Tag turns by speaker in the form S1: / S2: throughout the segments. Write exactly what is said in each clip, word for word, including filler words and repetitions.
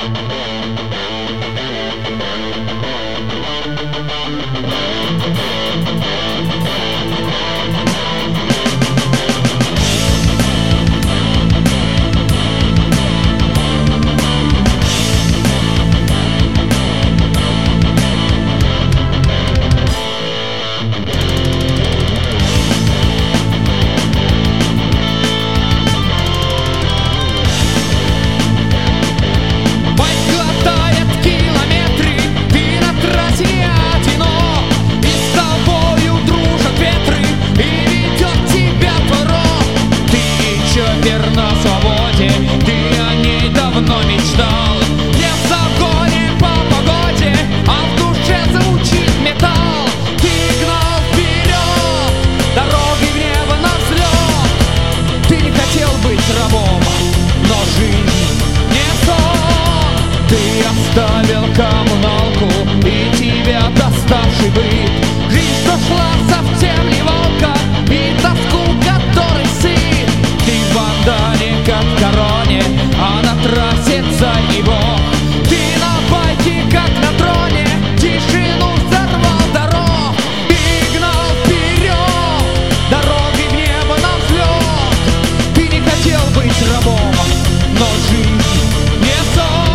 S1: Оставил коммуналку и тебя доставший быт. Жизнь сошла совсем не волка и тоску, которой сыт. Ты в бандане, как в короне, а на трассе царь и бог. Ты на байке, как на троне, тишину взорвал дорог и гнал вперед дорогой в небо на взлет. Ты не хотел быть рабом, но жизнь не сон.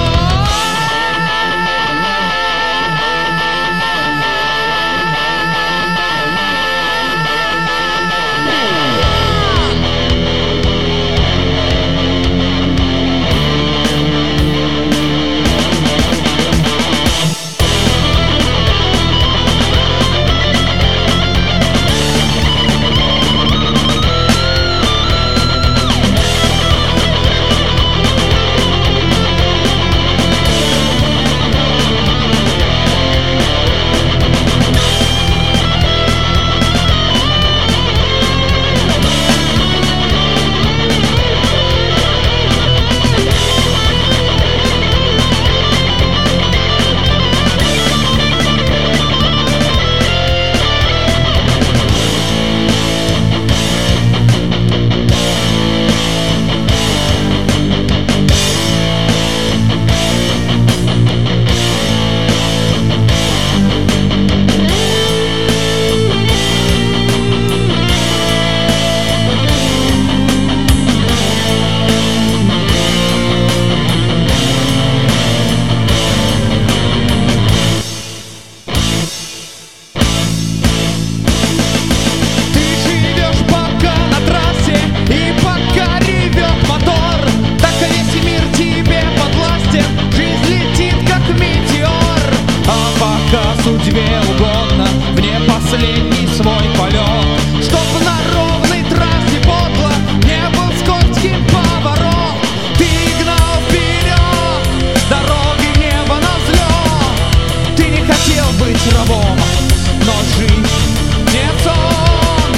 S1: Судьбе угодно в не последний свой полет, чтоб на ровной трассе подло не был скользким поворот. Ты гнал вперед дорогой в небо на взлет. Ты не хотел быть рабом, но жизнь не сон.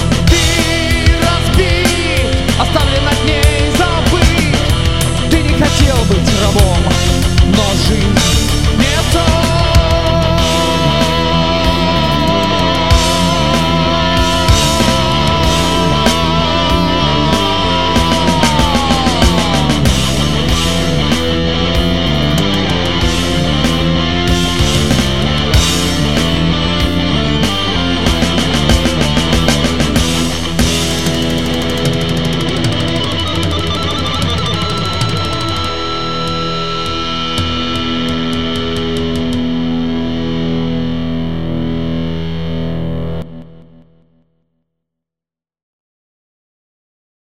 S1: Ты разбит, оставлен от ней забыть. Ты не хотел быть рабом, но жизнь